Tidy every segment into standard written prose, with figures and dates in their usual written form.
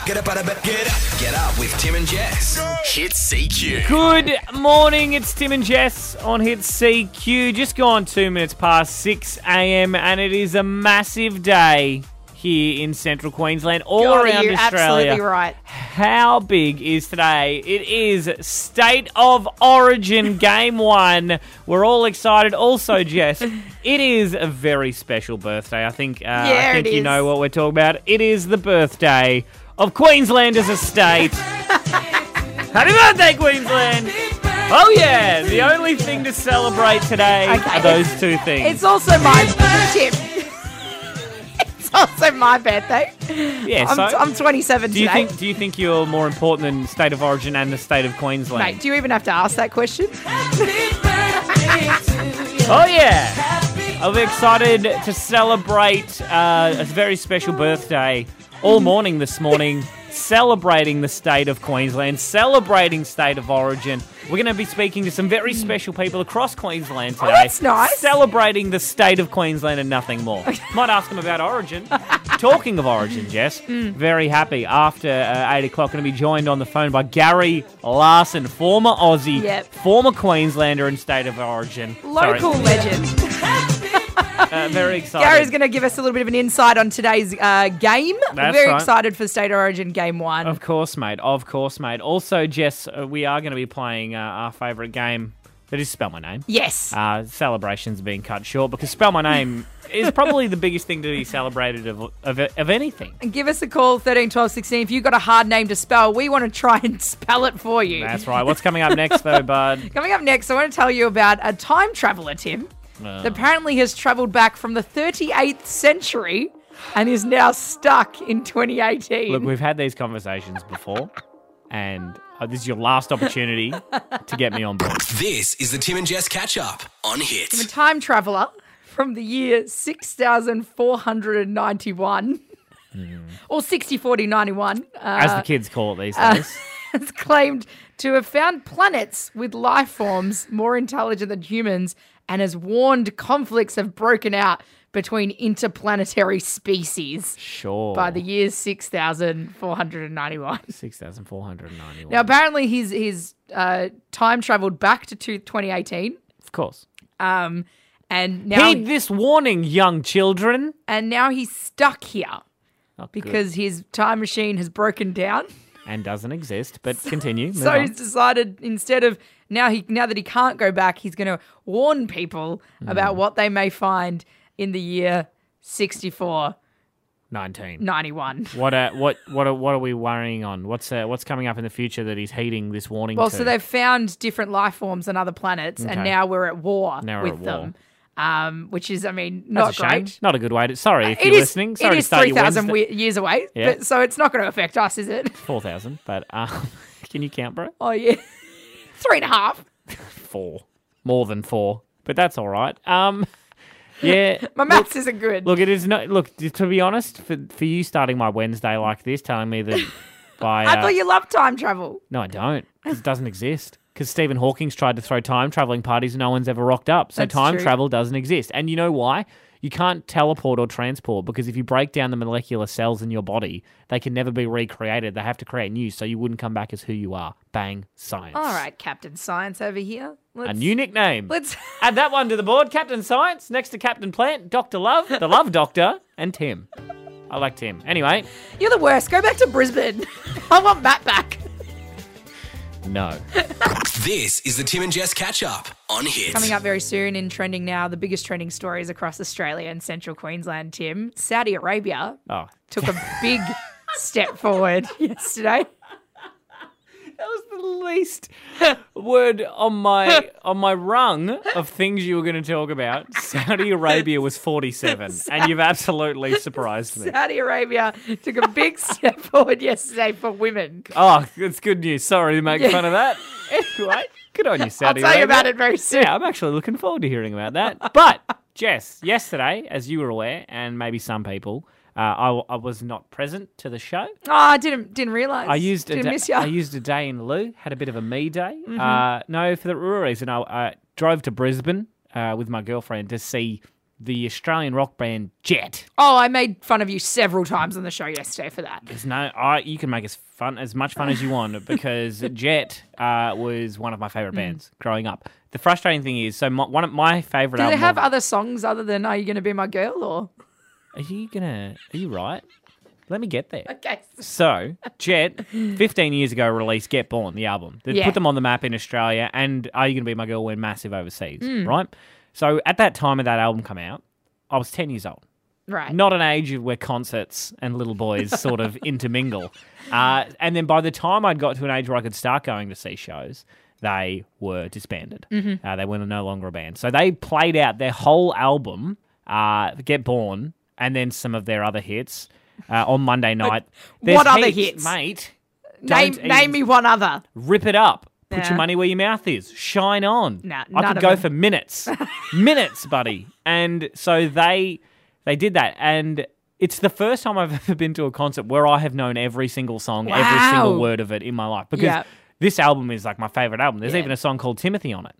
Get up with Tim and Jess. Hit CQ. Good morning, it's Tim and Jess on Hit CQ. Just gone 2 minutes past 6 a.m. and it is a massive day here in central Queensland, all around you're Australia. Absolutely right. How big is today? It is State of Origin Game 1. We're all excited. Also, Jess, it is a very special birthday. I think it you is. know what we're talking about. It is the birthday of Queensland as a state. Happy birthday, Queensland! Oh yeah, the only thing to celebrate today are those two things. It's also my Tim. It's also my birthday. Yeah, I'm 27 do you today. think you're more important than State of Origin and the State of Queensland? Mate, do you even have to ask that question? Oh yeah! I'm excited to celebrate a very special birthday all morning this morning, celebrating the State of Queensland, celebrating State of Origin. We're going to be speaking to some very special people across Queensland today. Oh, that's nice. Celebrating the State of Queensland and nothing more. Might ask them about Origin. Talking of Origin, Jess, very happy. After 8 o'clock, going to be joined on the phone by Gary Larson, former Aussie, former Queenslander and State of Origin. Local legend. Very excited. Gary's going to give us a little bit of an insight on today's game. That's Very right. excited for State of Origin Game 1. Of course, mate. Of course, mate. Also, Jess, we are going to be playing our favourite game. That is Spell My Name. Yes. Celebrations are being cut short because Spell My Name is probably the biggest thing to be celebrated of anything. And give us a call, 13 12 16. If you've got a hard name to spell, we want to try and spell it for you. That's right. What's coming up next, though, bud? Coming up next, I want to tell you about a time traveller, Tim, that apparently has travelled back from the 38th century and is now stuck in 2018. Look, we've had these conversations before, and this is your last opportunity to get me on board. This is the Tim and Jess catch-up on Hit. I'm a time traveller from the year 6,491, or 604091. As the kids call it these days. Has claimed to have found planets with life forms more intelligent than humans and has warned conflicts have broken out between interplanetary species Sure. by the year 6,491. 6,491. Now, apparently he's time travelled back to 2018. Of course. And now Heed this warning, young children. now he's stuck here Not because his time machine has broken down. and doesn't exist, but continue. Move So on. he's decided instead of now that he can't go back, he's going to warn people about what they may find in the year 6491. 19. What are we worrying on? What's coming up in the future that he's heeding this warning Well, to? so they've found different life forms on other planets, and now we're at war with them. Which is, not That's a shame. great. Not a good way to. Sorry if It you're is- listening. Sorry it to is start your 3,000 Wednesday. years away, Yeah. so it's not going to affect us, is it? 4,000, but can you count, bro? Oh, yeah. 3.5. 4, more than 4, but that's all right. Yeah. My maths isn't good. Look, it is not. Look, to be honest, for you starting my Wednesday like this, telling me that by I thought you loved time travel. no, I don't, because it doesn't exist. Because Stephen Hawking's tried to throw time traveling parties and no one's ever rocked up. So That's time true. travel doesn't exist. And you know why? You can't teleport or transport because if you break down the molecular cells in your body, they can never be recreated. They have to create new, so you wouldn't come back as who you are. Bang, science. All right, Captain Science over here. A new nickname. Let's Add that one to the board. Captain Science, next to Captain Plant, Dr. Love, the Love Doctor, and Tim. I like Tim. Anyway, You're the worst. Go back to Brisbane. I want Matt back. no. This is the Tim and Jess catch-up on Hit. Coming up very soon in trending now, the biggest trending stories across Australia and central Queensland, Tim. Saudi Arabia Oh, took a big step forward yesterday. that was the least word on my rung of things you were going to talk about. Saudi Arabia was 47, and you've absolutely surprised me. Saudi Arabia took a big step forward yesterday for women. Oh, it's good news. Sorry to make fun of that. Anyway, good on you, I'll Saudi tell you Arabia. about it very soon. Yeah, I'm actually looking forward to hearing about that. But, Jess, yesterday, as you were aware, and maybe some people, I was not present to the show. Oh, I didn't realise. I used didn't miss I ya. used a day in lieu, had a bit of a me day. No, for the real reason, I drove to Brisbane with my girlfriend to see the Australian rock band Jet. Oh, I made fun of you several times on the show yesterday for that. There's you can make as much fun as you want because Jet was one of my favourite bands growing up. The frustrating thing is, one of my favourite Do they album... have other songs other than Are You Gonna Be My Girl? Or Are you right? Let me get there. okay, So, Jet, 15 years ago, released Get Born, the album. That put them on the map in Australia, and Are You Gonna Be My Girl went massive overseas, right? So, at that time of that album come out, I was 10 years old. right. Not an age where concerts and little boys sort of intermingle. And then by the time I'd got to an age where I could start going to see shows, they were disbanded. They were no longer a band. So they played out their whole album, Get Born, and then some of their other hits on Monday night. What other heaps, hits? Mate? Name me one other. Rip It Up. Put Yeah. your money where your mouth is. Shine On. Nah, I none could of go them. for minutes. Minutes, buddy. And so they did that. And it's the first time I've ever been to a concert where I have known every single song, every Wow. single word of it in my life. Because Yeah. this album is like my favourite album. There's even a song called Timothy on it.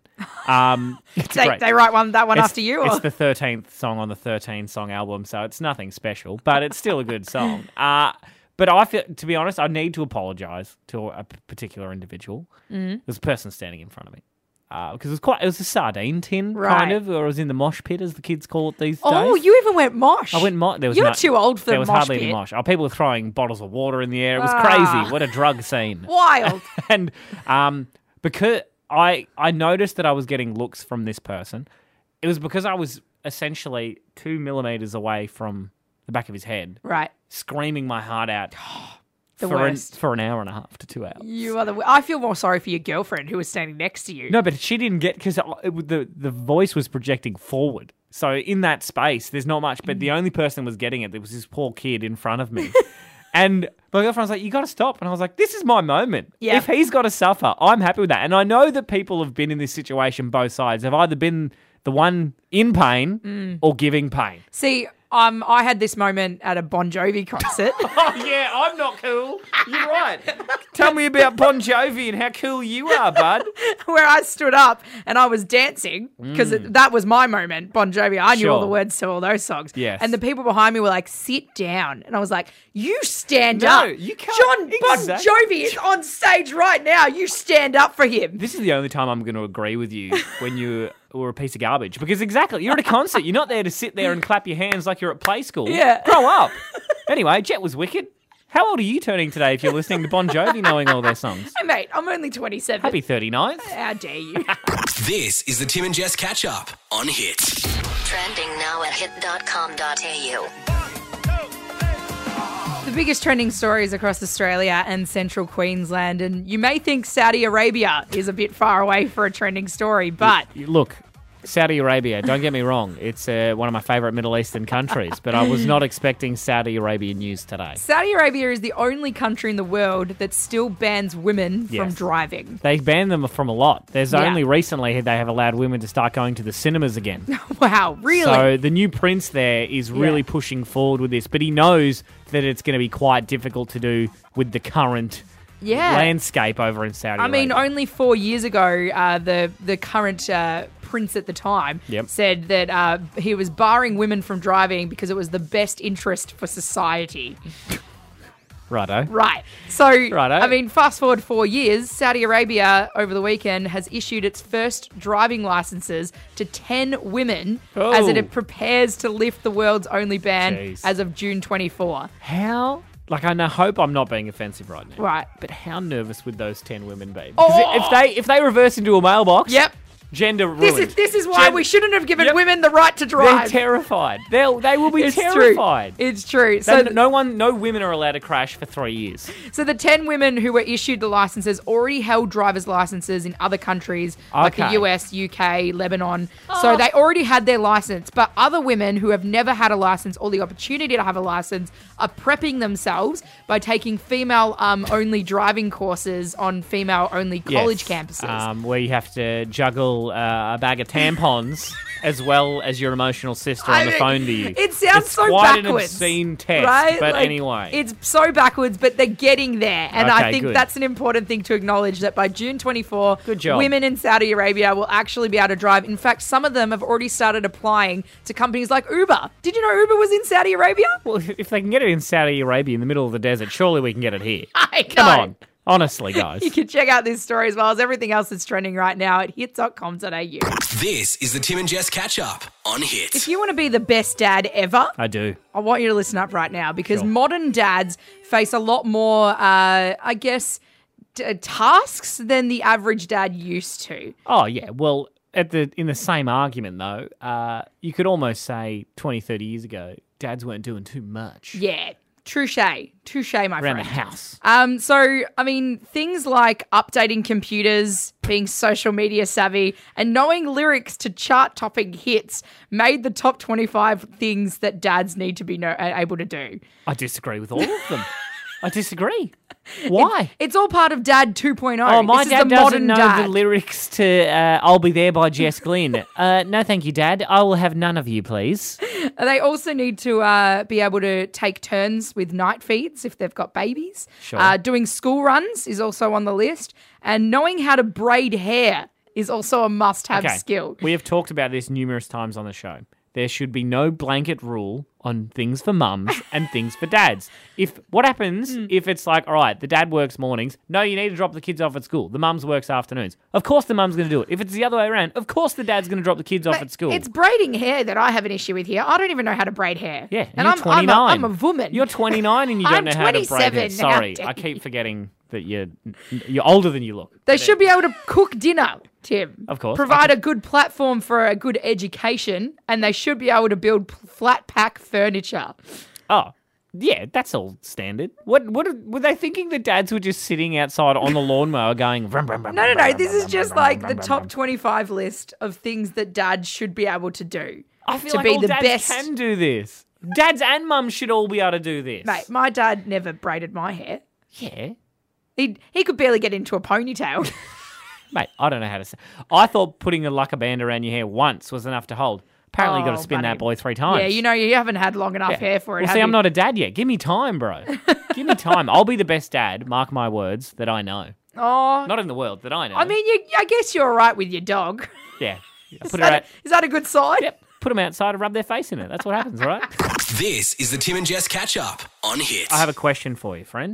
It's great. They write that one It's- after you? Or? It's the 13th song on the 13-song album, so it's nothing special, but it's still a good song. But I feel, to be honest, I need to apologise to a particular individual. There's a person standing in front of me. Because it was a sardine tin, Right. kind of, or it was in the mosh pit, as the kids call it these days. Oh, you even went mosh. I went there was You're too old for there the was mosh hardly pit. any mosh. Oh, people were throwing bottles of water in the air. It was Ah. crazy. What a drug scene. Wild. And because I noticed that I was getting looks from this person, it was because I was essentially 2 millimeters away from the back of his head, Right. screaming my heart out The for worst. for an hour and a half to 2 hours. You are I feel more sorry for your girlfriend who was standing next to you. No, but she didn't get, because the voice was projecting forward. So in that space, there's not much, but the only person that was getting it, there was this poor kid in front of me. And my girlfriend was like, you got to stop. And I was like, this is my moment. Yeah. If he's got to suffer, I'm happy with that. And I know that people have been in this situation, both sides. Have either been the one in pain or giving pain. See, I had this moment at a Bon Jovi concert. Oh, yeah, I'm not cool. You're right. Tell me about Bon Jovi and how cool you are, bud. where I stood up and I was dancing because that was my moment. Bon Jovi, I knew all Sure. the words to all those songs. Yes. And the people behind me were like, sit down. And I was like, you stand No, up. you can't. John Bon Exact- Jovi is on stage right now. You stand up for him. This is the only time I'm going to agree with you when you were a piece of garbage. Because exactly, you're at a concert. You're not there to sit there and clap your hands like you're at play school. Yeah. Grow up. Anyway, Jet was wicked. How old are you turning today if you're listening to Bon Jovi knowing all their songs? Hey, mate, I'm only 27. Happy 39th. How dare you? This is the Tim and Jess catch up on Hit. Trending now at hit.com.au. The biggest trending stories across Australia and central Queensland. And you may think Saudi Arabia is a bit far away for a trending story, but Look, Saudi Arabia, don't get me wrong. It's one of my favourite Middle Eastern countries, but I was not expecting Saudi Arabia news today. Saudi Arabia is the only country in the world that still bans women from Yes. driving. They banned them from a lot. There's Yeah. only recently they have allowed women to start going to the cinemas again. Wow, really? So the new prince there is really Yeah. pushing forward with this, but he knows that it's going to be quite difficult to do with the current Yeah. landscape over in Saudi I mean, Arabia. only 4 years ago, the current prince at the time Yep. said that he was barring women from driving because it was the best interest for society. Righto. Right. So, Righto. I mean, fast forward 4 years, Saudi Arabia over the weekend has issued its first driving licenses to 10 women as Oh. it prepares to lift the world's only ban Jeez. as of June 24. How? Like, I hope I'm not being offensive right now. Right. But how nervous would those 10 women be? Because Oh. if they reverse into a mailbox, Yep. gender ruined. This is why we shouldn't have given Yep. women the right to They're drive. terrified. They will be It's terrified. true. It's true. So, No women are allowed to crash for 3 years. so the 10 women who were issued the licenses already held driver's licenses in other countries like the Okay. US, UK, Lebanon. So they already had their license. But other women who have never had a license or the opportunity to have a license are prepping themselves by taking female-only driving courses on female-only college Yes. campuses. Where you have to juggle a bag of tampons as well as your emotional sister on the phone to you. It sounds it's so quite backwards. an obscene test, right? but Like, anyway. It's so backwards, but they're getting there. And I Okay, think good. that's an important thing to acknowledge, that by June 24, Good job. women in Saudi Arabia will actually be able to drive. In fact, some of them have already started applying to companies like Uber. Did you know Uber was in Saudi Arabia? Well, if they can get it in Saudi Arabia in the middle of the desert, surely we can get it here. I Come know. on. Honestly, guys. You can check out this story as well as everything else that's trending right now at hit.com.au. This is the Tim and Jess catch up on Hit. If you want to be the best dad ever, I do. I want you to listen up right now, because Sure. modern dads face a lot more, tasks than the average dad used to. Oh, yeah. Well, in the same argument, though, you could almost say 20, 30 years ago, dads weren't doing too much Yeah, touche, my around friend. the house. So, I mean, things like updating computers, being social media savvy, and knowing lyrics to chart-topping hits made the top 25 things that dads need to be able to do. I disagree with all of them. I disagree. Why? It's all part of Dad 2.0. Oh, my this is dad the doesn't modern know dad. the lyrics to I'll Be There by Jess Glynn. No, thank you, Dad. I will have none of you, please. They also need to be able to take turns with night feeds if they've got babies. Sure. Doing school runs is also on the list. And knowing how to braid hair is also a must-have skill. We have talked about this numerous times on the show. There should be no blanket rule on things for mums and things for dads. What happens if it's like, all right, the dad works mornings. No, you need to drop the kids off at school. The mums works afternoons. Of course the mum's going to do it. If it's the other way around, of course the dad's going to drop the kids off at school. It's braiding hair that I have an issue with here. I don't even know how to braid hair. Yeah, and you're I'm 29. I'm a woman. You're 29 and you don't I'm know how to braid hair. 27. Sorry, How I dare keep forgetting that you're older than you look. They should be able to cook dinner, Tim. Of course. Provide a good platform for a good education, and they should be able to build flat pack furniture. Oh, yeah, that's all standard. What were they thinking that dads were just sitting outside on the lawnmower going... Vroom, vroom, vroom, No. vroom, vroom, This is vroom, just vroom, like vroom, the vroom, top vroom. 25 list of things that dads should be able to do. I feel to like be all the dads best. can do this. Dads and mums should all be able to do this. Mate, my dad never braided my hair. Yeah. He could barely get into a ponytail. Mate, I don't know how to say. I thought putting a lacquer band around your hair once was enough to hold. Apparently, you got to spin buddy. that boy 3 times. Yeah, you know, you haven't had long enough hair for it. Well, have see, I'm you? not a dad yet. Give me time, bro. Give me time. I'll be the best dad, mark my words, that I know. Oh, Not in the world, that I know. I mean, I guess you're all right with your dog. Yeah. Is Put her out. that a good sign? Yep. Put them outside and rub their face in it. That's what happens, right? This is the Tim and Jess catch up on Hit. I have a question for you, friend.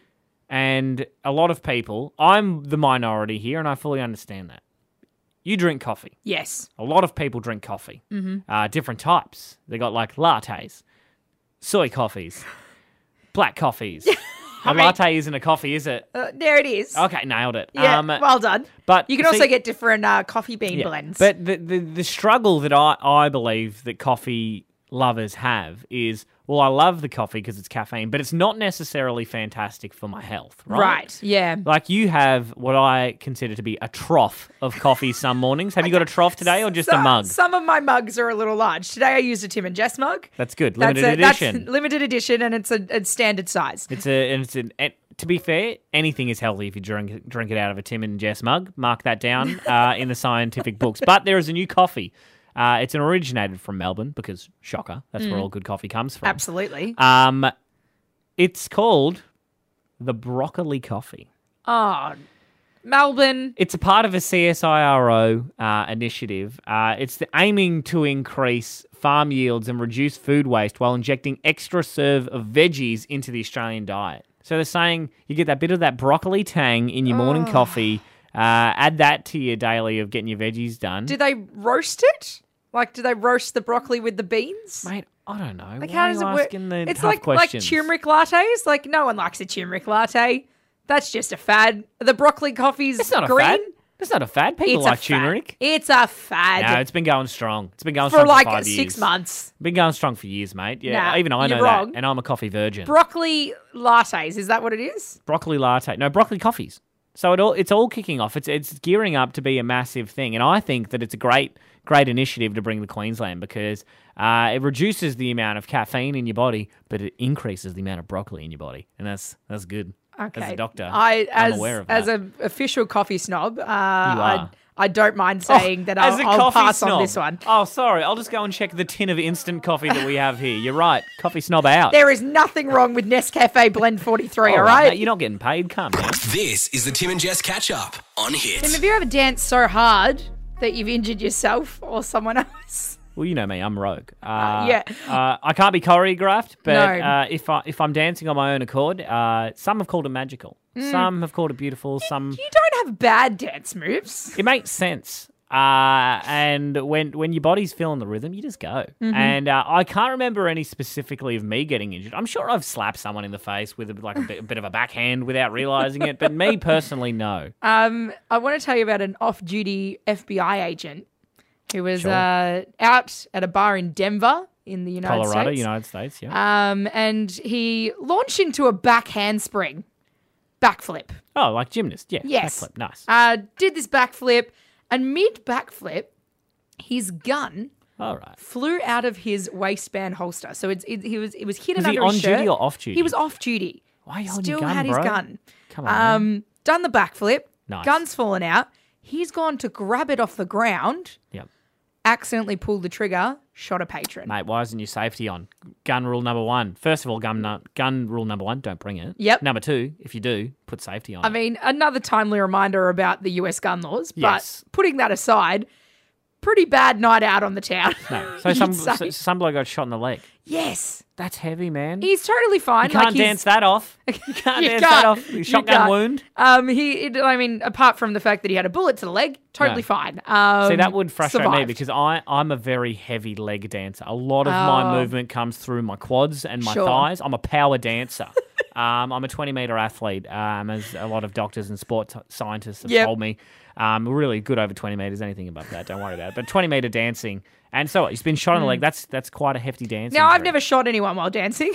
And a lot of people, I'm the minority here, and I fully understand that. You drink coffee. Yes. A lot of people drink coffee. Different types. They got like lattes, soy coffees, black coffees. A latte isn't a coffee, is it? There it is. Okay, nailed it. Yeah, well done. But You can also see- get different coffee bean Yeah, blends. But the struggle that I believe that coffee lovers have is, well, I love the coffee because it's caffeine, but it's not necessarily fantastic for my health, right? Right, yeah. Like you have what I consider to be a trough of coffee some mornings. Have you got a trough today or just a mug? Some of my mugs are a little large. Today I used a Tim and Jess mug. That's good. Limited edition. That's limited edition, and it's a standard size. To be fair, anything is healthy if you drink it out of a Tim and Jess mug. Mark that down in the scientific books. But there is a new coffee. It's originated from Melbourne because, shocker, that's where all good coffee comes from. Absolutely. It's called the Broccoli Coffee. Oh, Melbourne. It's a part of a CSIRO initiative. It's aiming to increase farm yields and reduce food waste while injecting extra serve of veggies into the Australian diet. So they're saying you get that bit of that broccoli tang in your morning coffee, add that to your daily of getting your veggies done. Do they roast it? Like, do they roast the broccoli with the beans? Mate, I don't know. Like, Why how are does you it work? asking the It's tough like questions? turmeric lattes. Like, no one likes a turmeric latte. That's just a fad. The broccoli coffee's It's not green. a fad. It's not a fad. People It's like a fad. turmeric. It's a fad. No, it's been going strong. It's been going for strong like for 5 6 years. months. Been going strong for years, mate. Yeah, Nah, even I know you're wrong. that, and I'm a coffee virgin. Broccoli lattes, is that what it is? Broccoli latte. No, broccoli coffees. So it's all kicking off. It's gearing up to be a massive thing, and I think that it's a great initiative to bring to Queensland because it reduces the amount of caffeine in your body, but it increases the amount of broccoli in your body, and that's good. Okay. As a doctor, I'm aware of that. As an official coffee snob, are. I don't mind saying that As a I'll coffee pass snob. on this one. Oh, sorry. I'll just go and check the tin of instant coffee that we have here. You're right. Coffee snob out. There is nothing wrong with Nescafe Blend 43, all All right? mate, you're not getting paid. Calm down. This is the Tim and Jess catch up on Hit. Tim, have you ever danced so hard that you've injured yourself or someone else? Well, you know me. I'm rogue. Yeah. I can't be choreographed, but No. if I'm dancing on my own accord, some have called it magical. Some have called it beautiful. Some You don't have bad dance moves. it makes sense. And when your body's feeling the rhythm, you just go. Mm-hmm. And I can't remember any specifically of me getting injured. I'm sure I've slapped someone in the face with a bit of a backhand without realizing it, but me personally, no. I want to tell you about an off-duty FBI agent who was Sure. out at a bar in Denver in the United Colorado, States. United States, yeah. And he launched into a back handspring, backflip. Oh, like gymnast, yeah. Yes. Backflip, nice. Did this backflip, and mid-backflip, his gun All right. flew out of his waistband holster. So it was hidden Was he under on his shirt. duty or off duty? He was off duty. Why are you holding Still your gun, had his bro? gun. Come on, man. Done the backflip. Nice. Gun's fallen out. He's gone to grab it off the ground. Yep. Accidentally pulled the trigger. Shot a patron. Mate, why isn't your safety on? Gun rule number one. First of all, gun rule number one, don't bring it. Yep. Number two, if you do, put safety on I it. mean, another timely reminder about the US gun laws. But Yes. putting that aside, pretty bad night out on the town. No. So you'd say. some bloke got shot in the leg. Yes. That's heavy, man. He's totally fine. You can't like he's- dance that off. You can't You dance can't. that off. You Shotgun can't. wound. Apart from the fact that he had a bullet to the leg, totally No. fine. See, that would frustrate me survived. because I'm a very heavy leg dancer. A lot of my movement comes through my quads and my Sure. thighs. I'm a power dancer. I'm a 20-meter athlete, as a lot of doctors and sports scientists have Yep. told me. Really good over 20 meters. Anything above that, don't worry about it. But 20-meter dancing, and so he's been shot in the leg. That's quite a hefty dance. Now, I've injury. never shot anyone while dancing.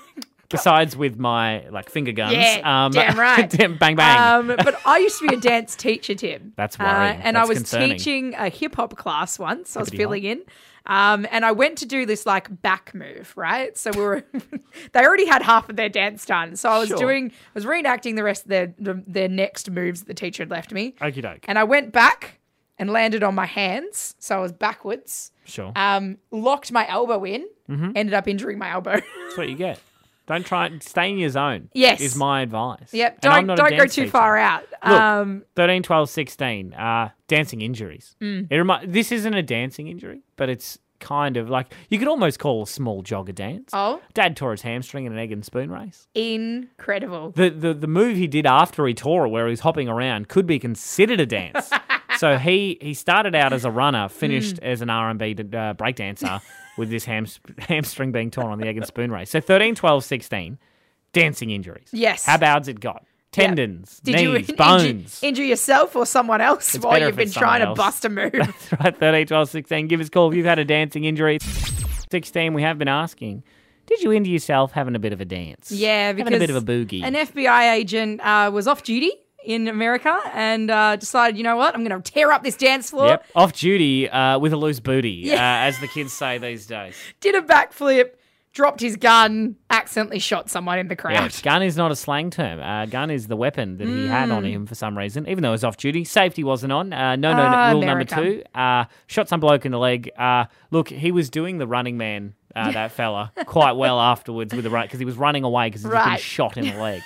Besides with my finger guns. Yeah, damn right. Bang bang. But I used to be a dance teacher, Tim. That's worrying. And That's I was concerning. teaching a hip hop class once. I was Hippity filling in. And I went to do this like back move, right? So we were, they already had half of their dance done. So I was Sure. reenacting the rest of their next moves that the teacher had left me. Okie doke. And I went back and landed on my hands. So I was backwards. Sure. Locked my elbow in, Mm-hmm. ended up injuring my elbow. That's what you get. Don't try and stay in your zone. Yes. Is my advice. Yep. And I'm Don't not a go dance too teacher. far out. Look, 13, 12, 16, dancing injuries. Mm. This isn't a dancing injury, but it's kind of like, you could almost call a small jogger dance. Oh. Dad tore his hamstring in an egg and spoon race. Incredible. The move he did after he tore it, where he was hopping around, could be considered a dance. So he started out as a runner, finished as an R&B break dancer with this hamstring being torn on the egg and spoon race. So 13, 12, 16, dancing injuries. Yes. How bad's it got? Tendons, Did knees, you bones. injure yourself or someone else It's while better you've if been it's trying to someone bust a move? That's right, 13, 12, 16. Give us a call if you've had a dancing injury. 16, we have been asking, did you injure yourself having a bit of a dance? Yeah, because having a bit of a boogie. an FBI agent was off duty in America and decided, you know what, I'm going to tear up this dance floor. Yep, off duty with a loose booty, as the kids say these days. Did a backflip, dropped his gun, accidentally shot someone in the crowd. Yeah, gun is not a slang term. Gun is the weapon that he had on him for some reason, even though it was off duty. Safety wasn't on. No, rule America. number 2. Shot some bloke in the leg. Look, he was doing the running man, that fella, quite well afterwards with the run because he was running away because he was Right. getting shot in the leg.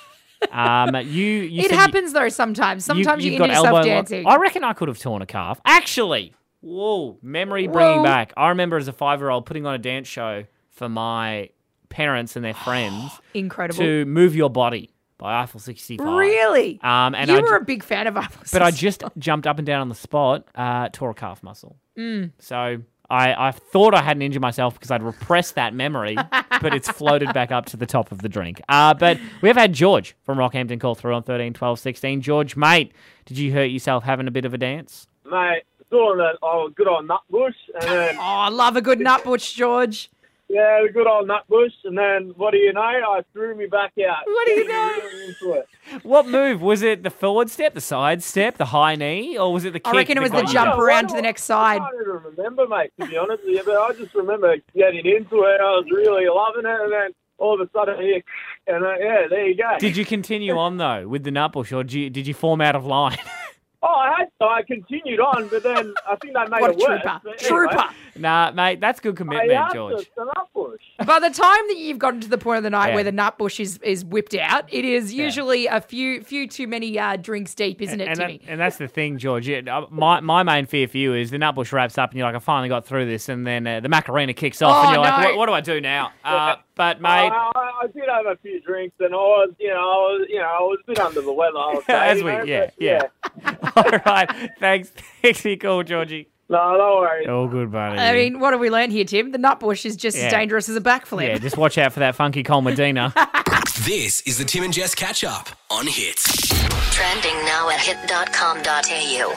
You It said happens though sometimes. Sometimes you you've injure got yourself elbow dancing. lock. I reckon I could have torn a calf. Actually, whoa, memory bringing Whoa. back. I remember as a 5-year-old putting on a dance show for my parents and their friends Incredible. to Move Your Body by Eiffel 65. Really? And you I were ju- a big fan of Eiffel. But I just jumped up and down on the spot, tore a calf muscle. So I thought I hadn't injured myself because I'd repressed that memory, but it's floated back up to the top of the drink. But we have had George from Rockhampton call through on 13, 12, 16. George, mate, did you hurt yourself having a bit of a dance? Mate, doing that good old nut bush, and then Oh, I love a good nut bush, George. yeah, the good old nut bush, and then what do you know? I threw me back out. What do you Getting know? really into it. What move? Was it the forward step, the side step, the high knee, or was it the kick? I reckon it was that the got you jump there? around to the next side. I don't even remember, mate, to be honest with you, but I just remember getting into it. I was really loving it, and then all of a sudden, here, and yeah, there you go. Did you continue on, though, with the nut bush, or did you form out of line? Oh, I I continued on, but then I think they made What a it worse. trooper. But anyway, Trooper. Nah, mate, that's good I commitment, asked George. the nut bush. By the time that you've gotten to the point of the night Yeah. where the nut bush is whipped out, it is usually a few too many drinks deep, isn't it, Timmy? And that's the thing, George. My main fear for you is the nutbush wraps up and you're like, I finally got through this, and then the Macarena kicks off, and you're like, no. what do I do now? But mate, I did have a few drinks, and I was a bit under the weather. I would say, as you we, know, yeah. but All right, thanks for your call, Georgie. No, no worries. All good, buddy. I mean, what have we learned here, Tim? The nut bush is just Yeah. as dangerous as a backflip. yeah, just watch out for that funky Cole Medina. This is the Tim and Jess catch up on Hits. Trending now at hit.com.au.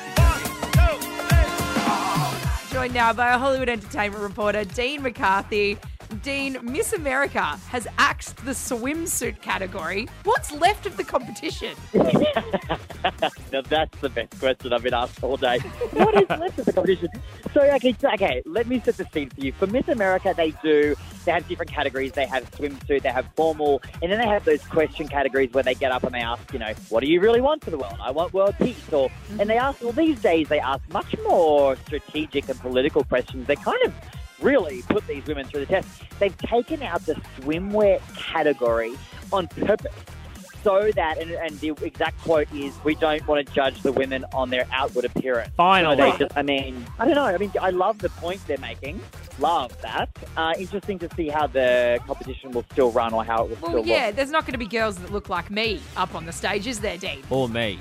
Joined now by a Hollywood entertainment reporter, Dean McCarthy. Dean, Miss America has axed the swimsuit category. What's left of the competition? Now that's the best question I've been asked all day. What is left of the competition? So, okay, let me set the scene for you. For Miss America, they have different categories. They have swimsuit, they have formal, and then they have those question categories where they get up and they ask, what do you really want for the world? I want world peace. And they ask, these days they ask much more strategic and political questions. They kind of really put these women through the test. They've taken out the swimwear category on purpose so that, and the exact quote is, we don't want to judge the women on their outward appearance. Finally. So I don't know. I love the point they're making. Love that. Interesting to see how the competition will still run or how it will still Well, yeah, look. there's not going to be girls that look like me up on the stage, is there, Dean? Or me.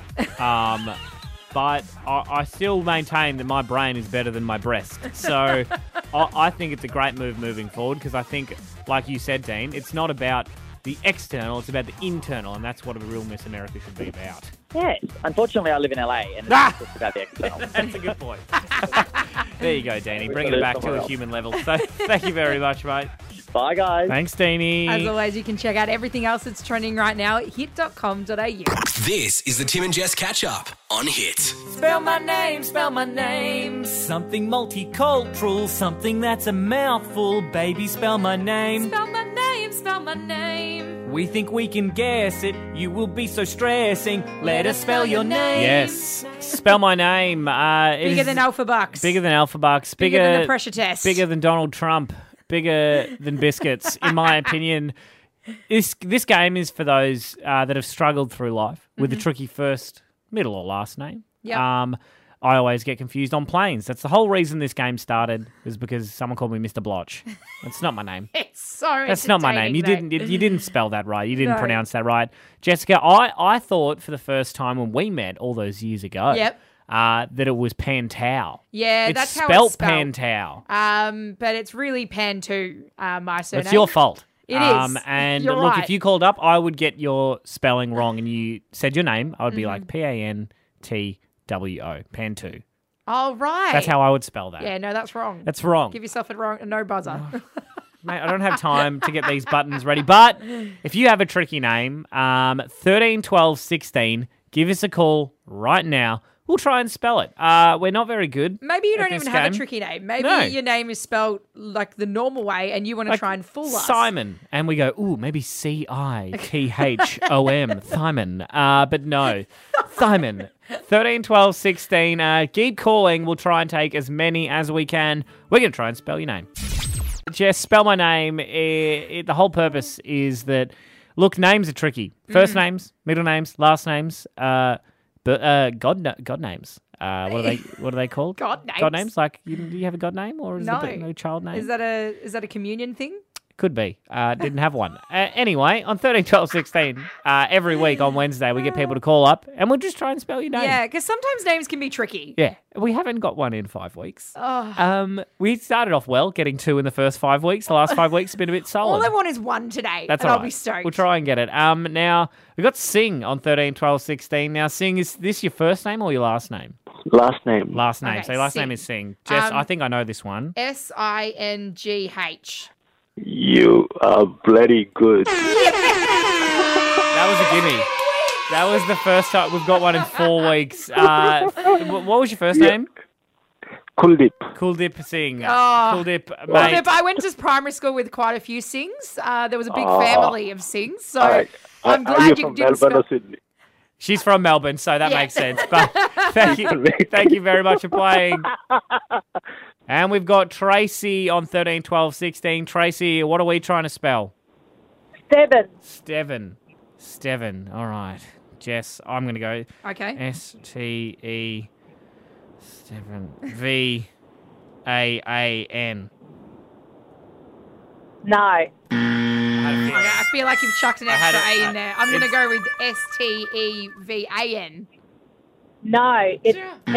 But I still maintain that my brain is better than my breast. So I think it's a great move moving forward, because I think, like you said, Dean, it's not about the external, it's about the internal, and that's what a real Miss America should be about. Yes. Unfortunately, I live in LA and it's just about the external. That's a good point. There you go, Deanie. Bringing it back to a human level. So thank you very much, mate. Bye, guys. Thanks, Deanie. As always, you can check out everything else that's trending right now at hit.com.au. This is the Tim and Jess catch up on Hits. Spell my name, something multicultural, something that's a mouthful, baby, spell my name. Spell my name. We think we can guess it, you will be so stressing, let us spell your name. Yes. Spell my name. Bigger than Alpha Bucks. Bigger than Alpha Bucks. Bigger than the pressure test. Bigger than Donald Trump. Bigger than biscuits, in my opinion. This game is for those that have struggled through life with a tricky first, middle, or last name. Yep. I always get confused on planes. That's the whole reason this game started, was because someone called me Mr. Blotch. That's not my name. It's so That's not my name. You entertaining, didn't you didn't spell that right. You didn't No. pronounce that right. Jessica, I thought for the first time when we met all those years ago Yep. that it was Pantau. Yeah, It's that's how spelt it's spelled. Pantau. But it's really Pan2, my surname. It's your fault. It is. And You're look, right. if you called up, I would get your spelling wrong, and you said your name, I would be like Pantwo, Pantu. Oh, right. That's how I would spell that. Yeah, no, that's wrong. That's wrong. Give yourself a no buzzer. Mate, I don't have time to get these buttons ready. But if you have a tricky name, 13, 12, 16, give us a call right now. We'll try and spell it. We're not very good. Maybe you at don't this even have a game. tricky name. Maybe No. your name is spelled like the normal way and you want to Like try and fool us. Simon. And we go, ooh, maybe Cithom, Simon. But no, Simon. 13, 12, 16. Keep calling. We'll try and take as many as we can. We're going to try and spell your name. Jess, spell my name. The whole purpose is that, look, names are tricky. First names, middle names, last names, God names. What are they called? God names? God names? Like, do you have a God name, or is No. it no child name? Is that a communion thing? Could be. Didn't have one. Anyway, on 13, 12, 16, every week on Wednesday, we get people to call up, and we'll just try and spell your name. Yeah, because sometimes names can be tricky. Yeah. We haven't got one in 5 weeks. Oh. We started off well, getting 2 in the first 5 weeks. The last 5 weeks have been a bit solid. All I want is one today. That's and all I'll right. be stoked. We'll try and get it. Now, we've got Sing on 13, 12, 16. Now, Sing, is this your first name or your last name? Last name. Last name. Okay, So your last Sing. name is Sing. Jess, I think I know this one. SINGH. You are bloody good. That was a gimme. That was the first time. We've got one in 4 weeks. What was your first name? Kuldeep. Kuldeep Singh. Oh. Kuldeep, Well, mate. I went to primary school with quite a few Sings. There was a big family of Sings. So I'm Are you glad you from didn't Melbourne or spell... Sydney? She's from Melbourne, so that Yeah. makes sense. But Thank you very much for playing. And we've got Tracy on 13, 12, 16. Tracy, what are we trying to spell? Steven. All right. Jess, I'm going to go Okay. S-T-E Steven. V-A-A-N. No. Okay, I feel like you've chucked an had extra it, A in there. I'm going to go with S-T-E-V-A-N. No. It's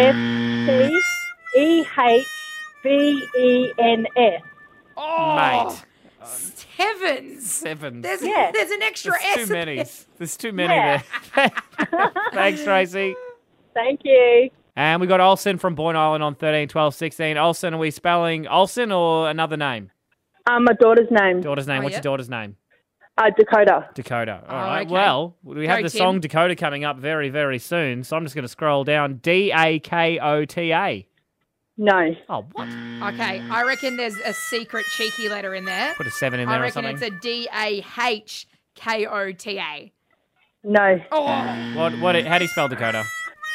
S-T-E-H-V-E-N-S. Oh, Mate. Sevens. There's an extra There's S. too many. There's too many there. Thanks, Tracy. Thank you. And we got Olsen from Boyne Island on 13, 12, 16. Olsen, are we spelling Olsen or another name? My daughter's name. Daughter's name. Oh, What's yeah. your daughter's name? Dakota. Dakota. All Oh, right. okay. Well, we have Go, the Tim. song Dakota coming up very, very soon. So I'm just going to scroll down. D-A-K-O-T-A. No. Oh, what? Okay, I reckon there's a secret cheeky letter in there. Put a 7 in I there or reckon something. it's a D-A-H-K-O-T-A. No. Oh, What? How do you spell Dakota?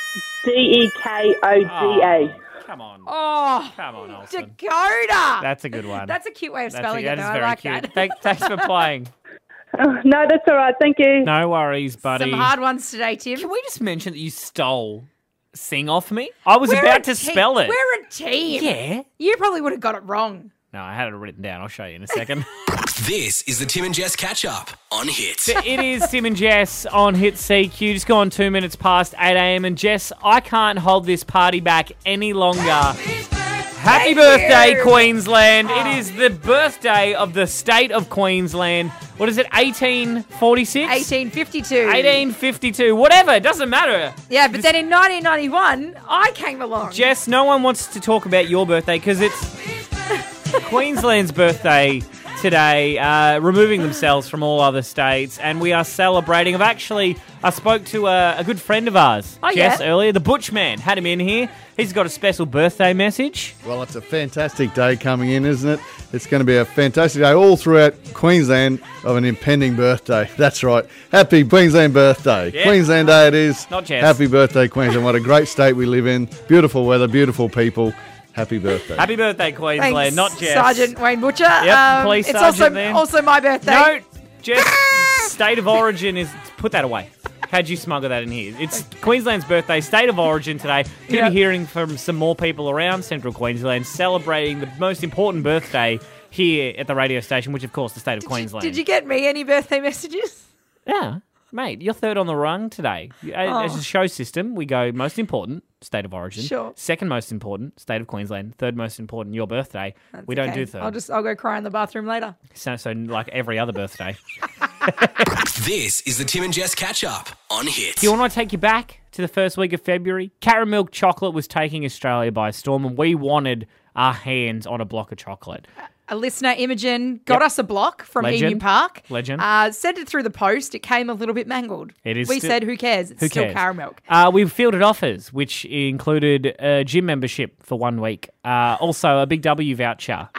D-E-K-O-D-A. Come on. oh, Come on, Olsen. Dakota. That's a good one. That's a cute way of That spelling it, is though. very I like cute. that. Thanks for playing. No, that's all right. Thank you. No worries, buddy. Some hard ones today, Tim. Can we just mention that you stole Sing off me? I was We're about a to team. spell it. We're a team. Yeah. You probably would have got it wrong. No, I had it written down. I'll show you in a second. This is the Tim and Jess catch up on Hit. It is Tim and Jess on Hit CQ. Just gone 2 minutes past 8 a.m. And Jess, I can't hold this party back any longer. Happy birthday, Queensland. It is the birthday of the state of Queensland. What is it, 1846? 1852. 1852. Whatever, it doesn't matter. Yeah, but then in 1991, I came along. Jess, no one wants to talk about your birthday because it's Queensland's birthday today, removing themselves from all other states, and we are celebrating. I spoke to a good friend of ours, Oh, Jess, yeah? earlier. The Butchman had him in here. He's got a special birthday message. Well, it's a fantastic day coming in, isn't it? It's going to be a fantastic day all throughout Queensland of an impending birthday. That's right. Happy Queensland birthday. Yeah. Queensland Day it is. Not Jess. Happy birthday, Queensland. What a great state we live in. Beautiful weather, beautiful people. Happy birthday. Happy birthday, Queensland, Thanks, not Jess. Sergeant Wayne Butcher. Yep, police it's sergeant also, there. also my birthday. No, Jess, state of origin is... Put that away. How'd you smuggle that in here? It's Queensland's birthday, state of origin today. Going to Yep. be hearing from some more people around central Queensland celebrating the most important birthday here at the radio station, which, of course, the state of Queensland. Did you get me any birthday messages? Yeah. Mate, you're third on the rung today. As a show system, we go most important, state of origin. Sure. Second most important, state of Queensland. Third most important, your birthday. We don't Okay. do third. I'll go cry in the bathroom later. So like every other birthday. This is the Tim and Jess catch up on Hit. Do you want to take you back to the first week of February? Caramel chocolate was taking Australia by storm, and we wanted our hands on a block of chocolate. A listener, Imogen, got us a block from Legend. Emu Park. Legend. Sent it through the post. It came a little bit mangled. It is We still- said, who cares? It's Who still cares? caramel. We fielded offers, which included a gym membership for 1 week, also a Big W voucher.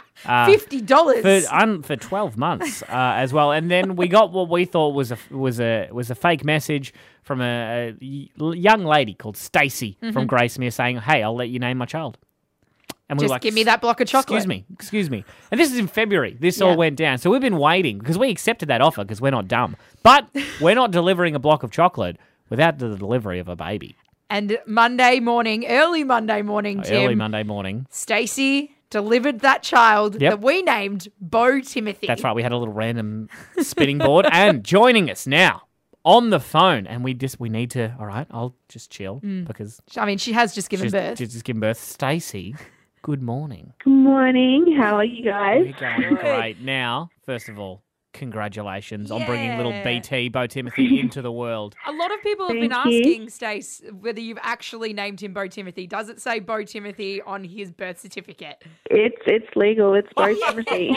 $50. For 12 months as well, and then we got what we thought was a fake message from a young lady called Stacey from Gracemere saying, "Hey, I'll let you name my child." And we were Just like, give me that block of chocolate. Excuse me. And this is in February. This Yeah. all went down, so we've been waiting because we accepted that offer because we're not dumb, but we're not delivering a block of chocolate without the delivery of a baby. And early Monday morning, Tim, Early Monday morning. Stacey delivered that child Yep. that we named Bo Timothy. That's right. We had a little random spinning board, and joining us now on the phone, and we need to. All right, I'll just chill because I mean, she has just given she's birth. just given birth. Stacey, good morning. Good morning. How are you guys? We're going great. Now, first of all, congratulations on bringing little Yeah. BT Bo Timothy into the world. A lot of people have been Thank you. asking, Stace, whether you've actually named him Bo Timothy. Does it say Bo Timothy on his birth certificate? It's legal. It's Bo Timothy.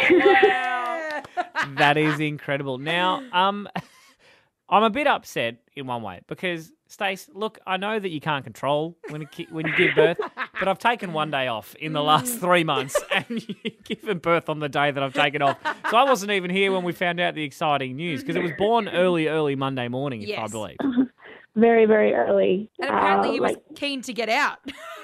That is incredible. Now, I'm a bit upset in one way because, Stace, look, I know that you can't control when you give birth, but I've taken 1 day off in the last 3 months, and you've given birth on the day that I've taken off. So I wasn't even here when we found out the exciting news because it was born early Monday morning, if I Yes. believe. very, very early. And apparently he was like, keen to get out.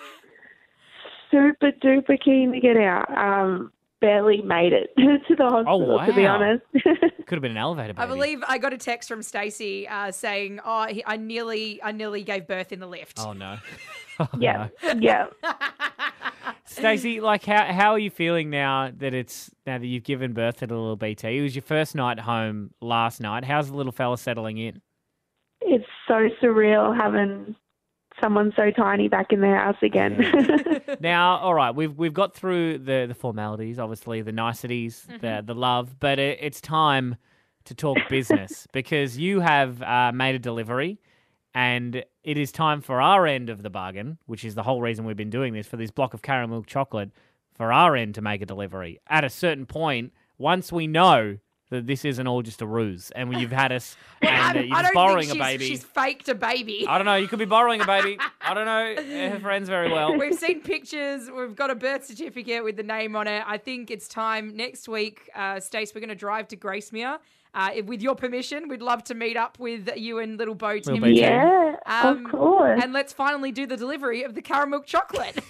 super duper keen to get out. Barely made it to the hospital, to be wow. honest. Could have been an elevator baby. I believe I got a text from Stacey saying, I nearly gave birth in the lift. Oh, no. Yeah, yeah. Stacey, like, how are you feeling now that you've given birth to the little BT? It was your first night home last night. How's the little fella settling in? It's so surreal having someone so tiny back in the house again. Now, all right, we've got through the formalities, obviously, the niceties, the love, but it's time to talk business because you have made a delivery and it is time for our end of the bargain, which is the whole reason we've been doing this, for this block of caramel chocolate, for our end to make a delivery. At a certain point, once we know that this isn't all just a ruse and you've had us and you're I just don't borrowing think a baby. she's faked a baby. I don't know. You could be borrowing a baby. I don't know her friends very well. We've seen pictures. We've got a birth certificate with the name on it. I think it's time next week, Stace, we're going to drive to Gracemere. With your permission, we'd love to meet up with you and little Bo Tim. Yeah, of course. And let's finally do the delivery of the caramel chocolate.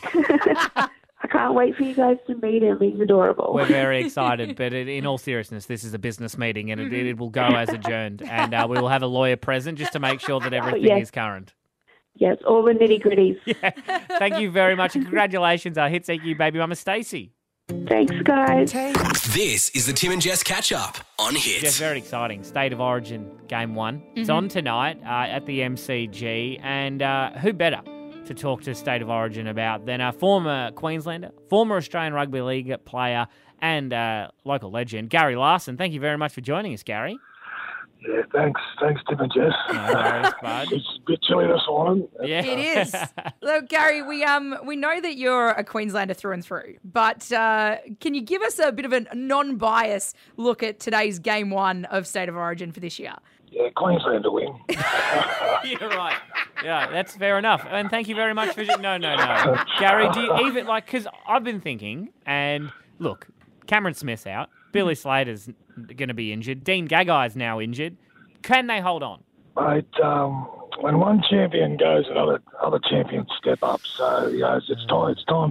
I can't wait for you guys to meet him. He's adorable. We're very excited, but in all seriousness, this is a business meeting and it will go as adjourned. And we will have a lawyer present just to make sure that everything is current. Yes, all the nitty-gritties. Yeah. Thank you very much and congratulations, our Hits EQ baby mama Stacey. Thanks, guys. This is the Tim and Jess catch-up on Hits. Yes, very exciting. State of Origin Game 1. It's on tonight at the MCG. And who better to talk to State of Origin about than a former Queenslander, former Australian Rugby League player and local legend, Gary Larson. Thank you very much for joining us, Gary. Yeah, thanks, Tim and Jess. No worries, bud. It's a bit chilly this morning. Yeah. It is. Look, Gary, we know that you're a Queenslander through and through, but can you give us a bit of a non-biased look at today's Game 1 of State of Origin for this year? Yeah, Queensland to win. You're right. Yeah, that's fair enough. And thank you very much for... No. Gary, do you even... because I've been thinking, and look, Cameron Smith's out. Billy Slater's going to be injured. Dean Gaggai's now injured. Can they hold on? Mate, when one champion goes, other champions step up. So, it's time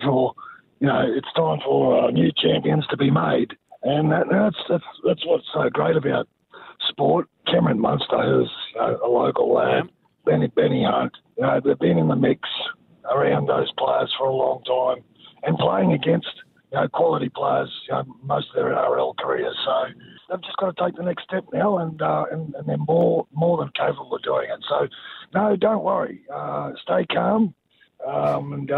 for new champions to be made. And that's what's so great about sport. Cameron Munster, who's a local lad, Benny Hunt, they've been in the mix around those players for a long time and playing against quality players most of their NRL careers. So they've just got to take the next step now, and they're more than capable of doing it. So no, don't worry, stay calm, we'll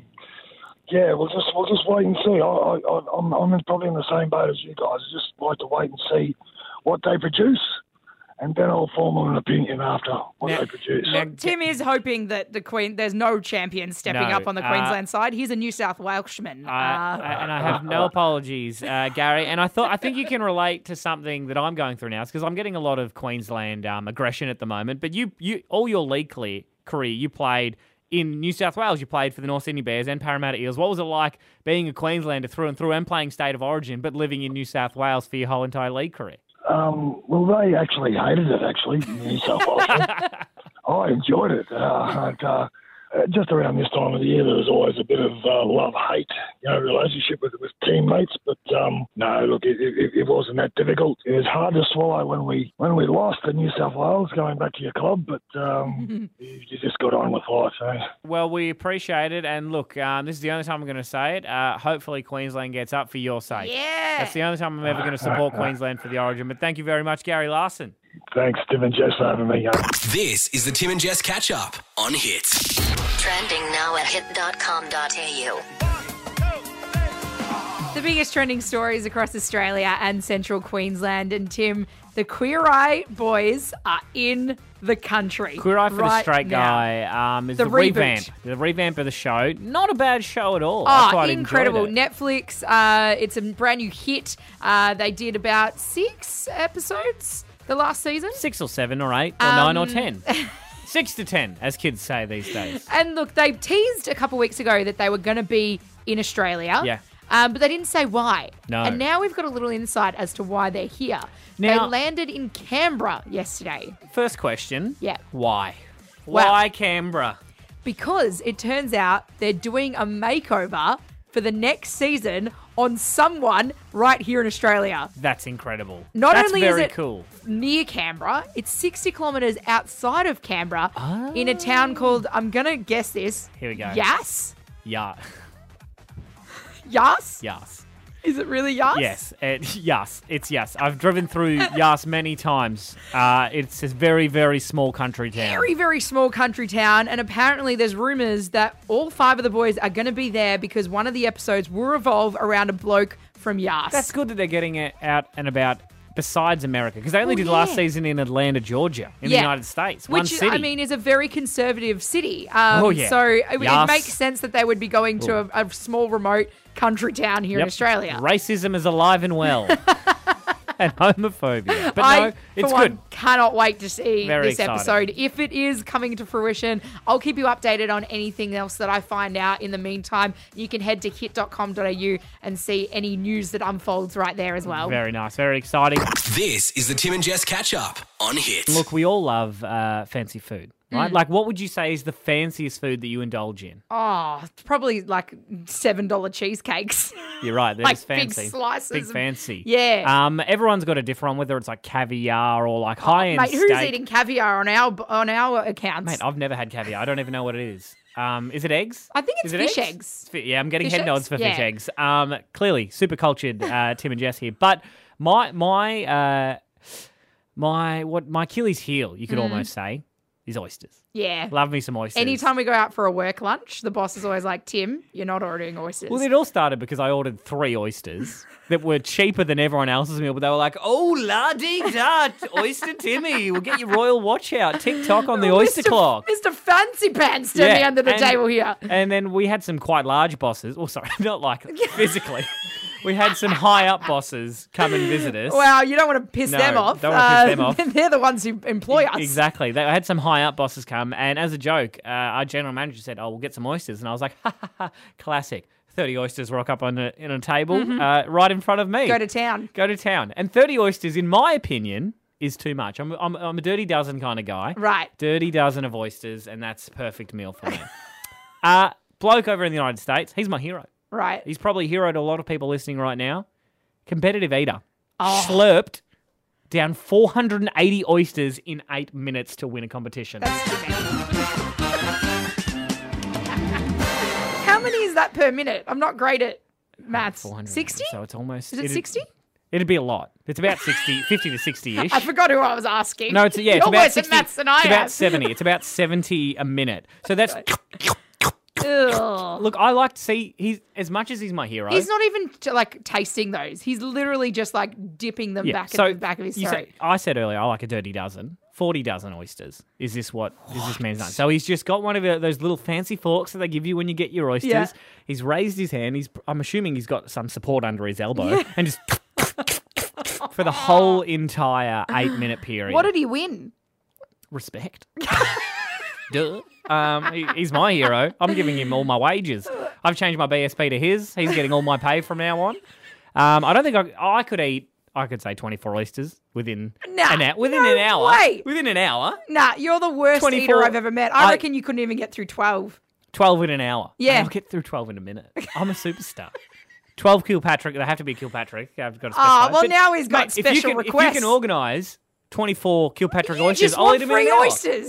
just wait and see. I'm probably in the same boat as you guys. I just like to wait and see what they produce, and then I'll form an opinion after what they produce. Tim is hoping that there's no champion stepping up on the Queensland side. He's a New South Welshman. And I have no apologies, Gary. And I think you can relate to something that I'm going through now, because I'm getting a lot of Queensland aggression at the moment. But you all your league career, you played in New South Wales. You played for the North Sydney Bears and Parramatta Eels. What was it like being a Queenslander through and through and playing State of Origin, but living in New South Wales for your whole entire league career? Well, they actually hated it, in New South Wales. I enjoyed it. Just around this time of the year, there was always a bit of love-hate, relationship with teammates. But no, look, it wasn't that difficult. It was hard to swallow when we lost to New South Wales, going back to your club. But you just got on with life. Well, we appreciate it. And look, this is the only time I'm going to say it. Hopefully, Queensland gets up for your sake. Yeah, that's the only time I'm ever going to support Queensland for the Origin. But thank you very much, Gary Larson. Thanks, Tim and Jess, for having me. This is the Tim and Jess catch-up on Hits. Trending now at hit.com.au. The biggest trending stories across Australia and central Queensland. And Tim, the Queer Eye boys are in the country. Queer Eye for the Straight now. Guy is The the reboot. revamp of the show. Not a bad show at all. Oh, I quite incredible. enjoyed it. Netflix, it's a brand new hit. They did about 6 episodes the last season. 6 or 7 or 8 or 9 or 10. 6 to 10, as kids say these days. And look, they teased a couple of weeks ago that they were going to be in Australia. Yeah. But they didn't say why. No. And now we've got a little insight as to why they're here. Now- they landed in Canberra yesterday. First question. Yeah. Why? Why Canberra? Because it turns out they're doing a makeover for the next season on someone right here in Australia. That's incredible. Not That's only very is it cool. near Canberra, it's 60 kilometres outside of Canberra in a town called, I'm going to guess this. Here we go. Yass? Yeah. Yass? Yes. Is it really Yass? Yes. Yes. It's Yass. I've driven through Yass many times. It's a very, very small country town. Very, very small country town. And apparently there's rumours that all 5 of the boys are going to be there because one of the episodes will revolve around a bloke from Yass. That's good that they're getting it out and about besides America, because they only did last season in Atlanta, Georgia, in the United States. One Which, city. I mean, is a very conservative city. Oh, yeah. So it Yes. makes sense that they would be going to a small, remote country town here in Australia. Racism is alive and well. And homophobia. But I, no, it's for one, good. cannot wait to see Very this exciting. episode. If it is coming to fruition, I'll keep you updated on anything else that I find out. In the meantime, you can head to hit.com.au and see any news that unfolds right there as well. Very nice. Very exciting. This is the Tim and Jess catch up on Hit. Look, we all love fancy food, right? Like, what would you say is the fanciest food that you indulge in? Oh, it's probably like $7 cheesecakes. You're right. That Like is fancy. big slices Big of- fancy. Yeah. Everyone's got a different one, whether it's like caviar or like high-end Mate, who's steak. eating caviar on our accounts? Mate, I've never had caviar. I don't even know what it is. Is it eggs? I think it's Is it fish eggs. Yeah, I'm getting Fish head nods eggs? for Yeah. fish eggs. Clearly, super cultured Tim and Jess here. But my Achilles heel, you could almost say, is oysters. Yeah. Love me some oysters. Anytime we go out for a work lunch, the boss is always like, Tim, you're not ordering oysters. Well, it all started because I ordered 3 oysters that were cheaper than everyone else's meal, but they were like, oh, la-dee-da, Oyster Timmy, we'll get your royal watch out, tick-tock on the oyster clock. Mr. Fancy Pants to me under the table here. And then we had some quite large bosses. Oh, sorry, not like physically. We had some high-up bosses come and visit us. Wow, you don't want to piss No, them off. don't wanna piss them off. They're the ones who employ us. Exactly. I had some high-up bosses come, and as a joke, our general manager said, oh, we'll get some oysters. And I was like, ha, ha, ha, classic. 30 oysters rock up in a table right in front of me. Go to town. Go to town. And 30 oysters, in my opinion, is too much. I'm a dirty dozen kind of guy. Right. Dirty dozen of oysters, and that's a perfect meal for me. Bloke over in the United States, he's my hero. Right. He's probably a hero to a lot of people listening right now. Competitive eater. Oh. Slurped down 480 oysters in 8 minutes to win a competition. That's too many. How many is that per minute? I'm not great at maths. 400. 60? So it's almost... Is it 60? It'd be a lot. It's about 60, 50 to 50-ish. I forgot who I was asking. No, it's You're about worse 60. at maths than I it's about am. 70. It's about 70 a minute. So that's... Ugh. Look, I like to see... He's as much as he's my hero... He's not even tasting those. He's literally just like dipping them back in the back of his throat. I said earlier, I like a dirty dozen. 40 dozen oysters. Is this man's done? So he's just got one of those little fancy forks that they give you when you get your oysters. Yeah. He's raised his hand. I'm assuming he's got some support under his elbow. And just... for the whole entire 8-minute period. What did he win? Respect. Duh. He's my hero. I'm giving him all my wages. I've changed my BSP to his. He's getting all my pay from now on. I don't think I could eat, I could say 24 oysters within an hour. Within an hour. Way. Within an hour. Nah, you're the worst 24 eater I've ever met. I reckon you couldn't even get through 12. 12 in an hour. Yeah. I'll get through 12 in a minute. I'm a superstar. 12 Kilpatrick. They have to be Kilpatrick. I've got to specify. Ah, well, But, now he's got mate, special requests. If you can organise 24 Kilpatrick You oysters, just I'll want eat them in free an hour. oysters.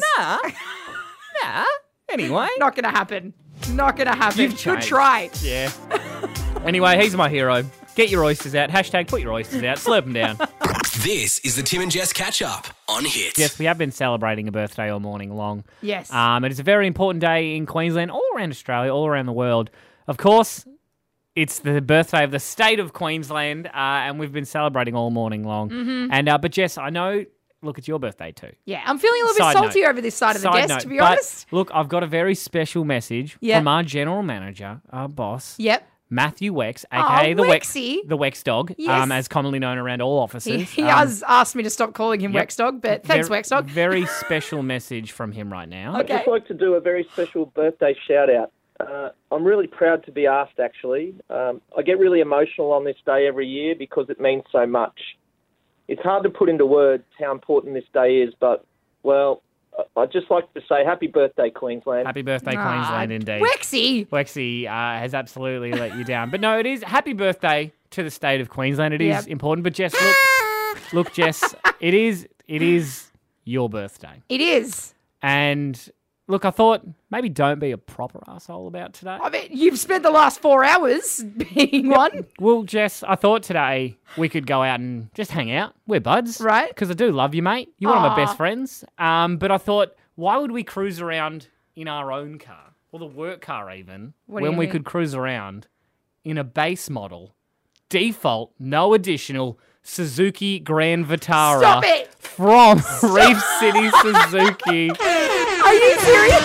Nah. Anyway. Not going to happen. Not going to happen. You've Good changed. try. Yeah. Anyway, he's my hero. Get your oysters out. Hashtag put your oysters out. Slurp them down. This is the Tim and Jess catch up on Hit. Yes, we have been celebrating a birthday all morning long. Yes. It is a very important day in Queensland, all around Australia, all around the world. Of course, it's the birthday of the state of Queensland, and we've been celebrating all morning long. Mhm. And but Jess, I know. Look, it's your birthday too. Yeah, I'm feeling a little Side bit salty note. over this side of the Side desk, note, to be but honest. Look, I've got a very special message Yeah. from our general manager, our boss. Yep. Matthew Wex, aka the Wexy. Wex dog, Yes. as commonly known around all offices. He has asked me to stop calling him Yep. Wex Dog, but thanks, Very- Wex Dog. Very special message from him right now. I'd just like to do a very special birthday shout-out. I'm really proud to be asked, actually. I get really emotional on this day every year because it means so much. It's hard to put into words how important this day is, but, well, I'd just like to say happy birthday, Queensland. Happy birthday, Queensland, indeed. Wexy! Wexy has absolutely let you down. But no, it is happy birthday to the state of Queensland. It is important. But Jess, look, Jess, it is your birthday. It is. And look, I thought maybe don't be a proper asshole about today. I mean, you've spent the last 4 hours being one. Well, Jess, I thought today we could go out and just hang out. We're buds. Right. Because I do love you, mate. You're one of my best friends. But I thought, why would we cruise around in our own car, or the work car even, when we could cruise around in a base model, default, no additional, Suzuki Grand Vitara. Stop it! From Reef City Suzuki. Are you serious?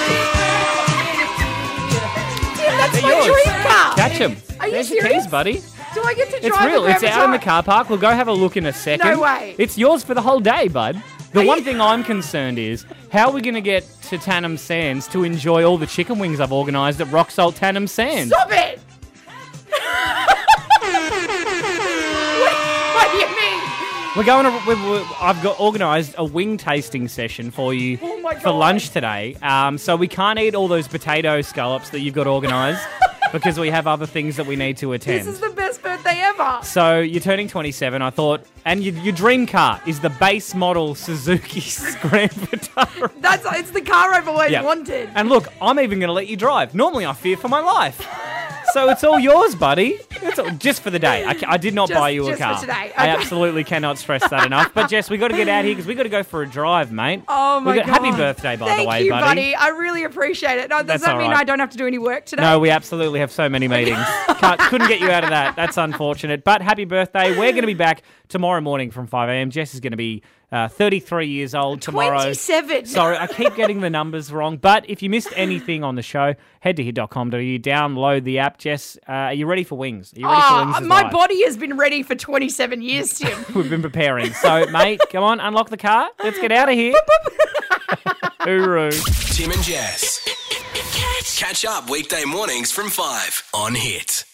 Tim, that's my dream car. Catch him. Are you There's serious? the keys, buddy. Do I get to drive It's real. the It's out in the Grand car park. We'll go have a look in a second. No way. It's yours for the whole day, bud. The one thing I'm concerned is, how are we going to get to Tannum Sands to enjoy all the chicken wings I've organised at Rock Salt Tannum Sands? Stop it! What do you mean? We're going to. I've got organised a wing tasting session for you for lunch today. So we can't eat all those potato scallops that you've got organised because we have other things that we need to attend. This is the best birthday ever. So you're turning 27, I thought, and your dream car is the base model Suzuki Grand Vitara. It's the car I've always Yeah. wanted. And look, I'm even going to let you drive. Normally I fear for my life. So it's all yours, buddy. It's all, just for the day. I did not buy you a just car. for today. I Okay. absolutely cannot stress that enough. But Jess, we got to get out here because we got to go for a drive, mate. Oh my God. Happy birthday, by the way, Thank you, buddy. buddy. I really appreciate it. No, does That's that all mean right. I don't have to do any work today? No, we absolutely have so many meetings. Couldn't get you out of that. That's unfortunate. But happy birthday. We're going to be back tomorrow morning from 5 a.m. Jess is going to be 33 years old tomorrow. 27. Sorry, I keep getting the numbers wrong. But if you missed anything on the show, head to hit.com.au, download the app. Jess, are you ready for wings? Are you ready for wings? as my live? body has been ready for 27 years, Tim. We've been preparing. So, mate, come on, unlock the car. Let's get out of here. Hooroo. Tim and Jess. Catch up weekday mornings from 5 on Hit.